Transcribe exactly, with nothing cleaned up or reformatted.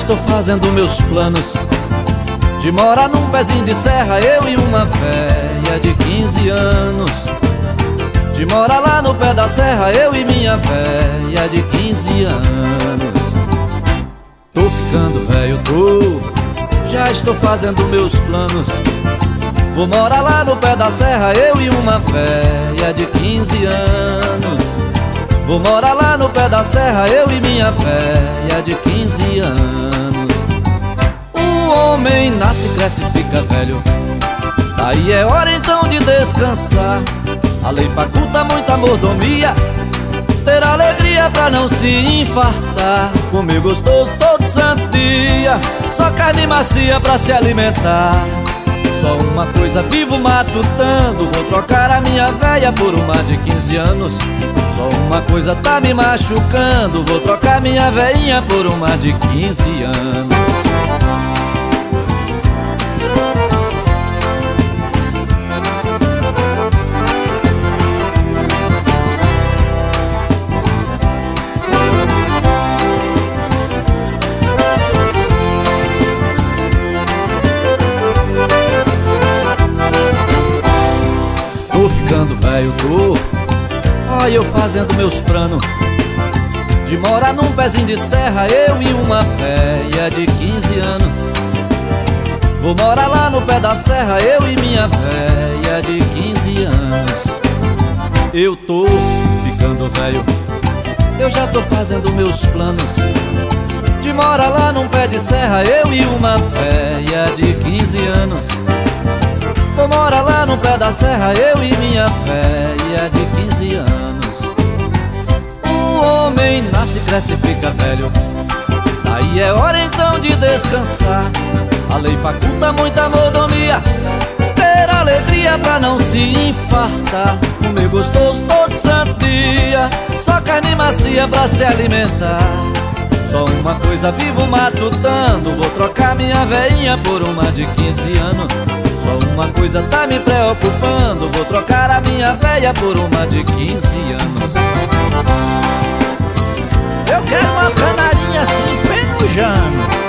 estou fazendo meus planos de morar num pezinho de serra, eu e uma véia de quinze anos. De morar lá no pé da serra, eu e minha véia de quinze anos. Tô ficando velho, tô, já estou fazendo meus planos. Vou morar lá no pé da serra, eu e uma véia de quinze anos. Vou morar lá no pé da serra, eu e minha véia de quinze anos. O homem nasce, cresce, fica velho, aí é hora então de descansar. A lei faculta muita mordomia, ter alegria pra não se infartar. Comer gostoso todo santo dia, só carne macia pra se alimentar. Só uma coisa vivo matutando, vou trocar a minha véia por uma de quinze anos. Só uma coisa tá me machucando, vou trocar minha véinha por uma de quinze anos. Tô ficando velho, tô, olha eu fazendo meus planos de morar num pezinho de serra, eu e uma véia de quinze anos. Vou morar lá no pé da serra, eu e minha véia de quinze anos. Eu tô ficando velho, eu já tô fazendo meus planos de morar lá num pé de serra, eu e uma véia de quinze anos. Vou morar lá no pé da serra, eu e minha véia de quinze anos. O homem nasce, cresce, fica velho, aí é hora então de descansar. A lei faculta muita mordomia, ter alegria pra não se infartar. Comer gostoso todo santo dia, só carne macia pra se alimentar. Só uma coisa vivo matutando, vou trocar minha véinha por uma de quinze anos. Só uma coisa tá me preocupando, vou trocar a minha véia por uma de quinze anos. Eu quero uma canarinha assim, penujando.